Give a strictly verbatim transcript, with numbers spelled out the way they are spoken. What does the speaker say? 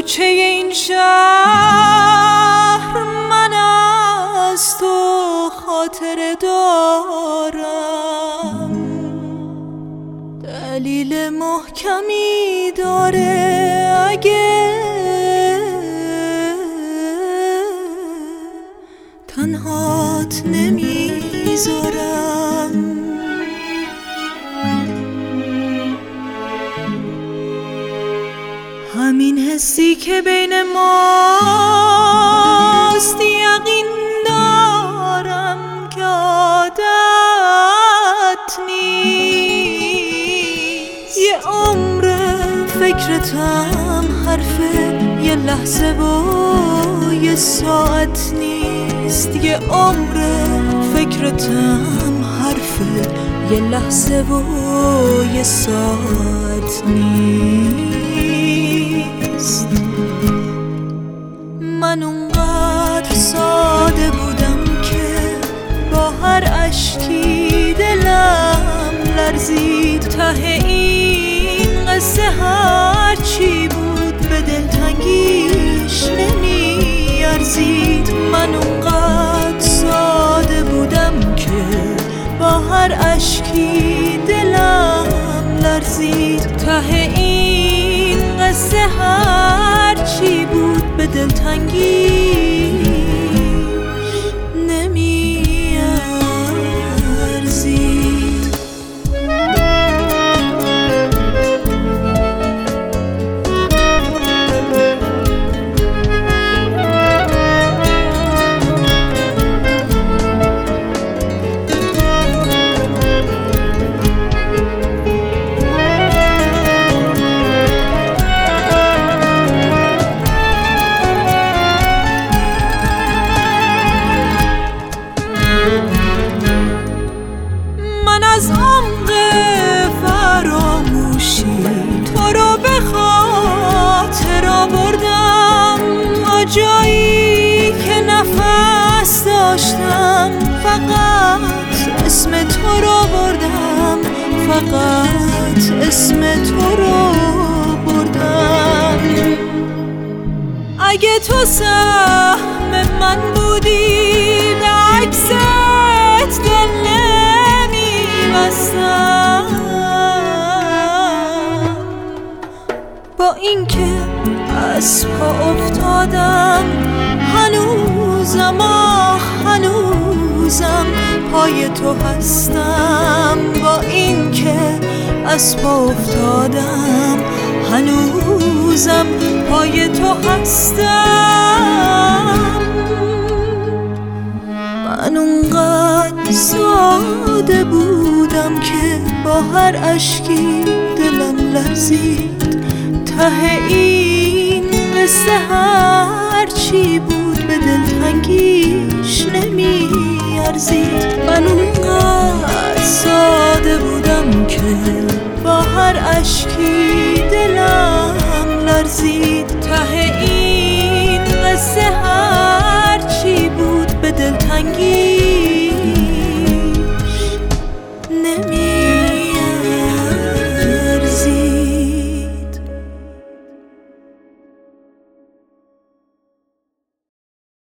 کوچه این شهر من از تو خاطره دارم، دلیل محکمی داره اگه تنهات نمیذارم. همین حسی که بین ماست یقین دارم که عادت نیست. یه عمر فکرتم حرفه، یه لحظه و یه ساعت نیست. یه عمر فکرتم حرفه، یه لحظه و یه ساعت نیست. من اونقدر ساده بودم که با هر اشکی دلم لرزید. ته این قصه هر چی بود به دلتنگیش نمیارزید. من اونقدر ساده بودم که با هر اشکی دلم لرزید. ته این قصه هر چی بود به دلتنگیش نمیارزید. من از عمق فراموشی تو رو به خاطر آوردم، تا جایی که نفس داشتم فقط اسم تو رو بردم، فقط اسم تو رو بردم. اگه تو سهم من بودی به عکست دل نمی‌بستم. با اینکه از پا افتادم هنوزم آه هنوزم پای تو هستم. با اینکه از پا افتادم هنوزم پای تو هستم. من اونقدر ساده بودم که با هر اشکی دلم لرزید. ته این قصه هر چی بود به دلتنگیش نمیارزید. من اونقدر ساده بودم که با هر اشکی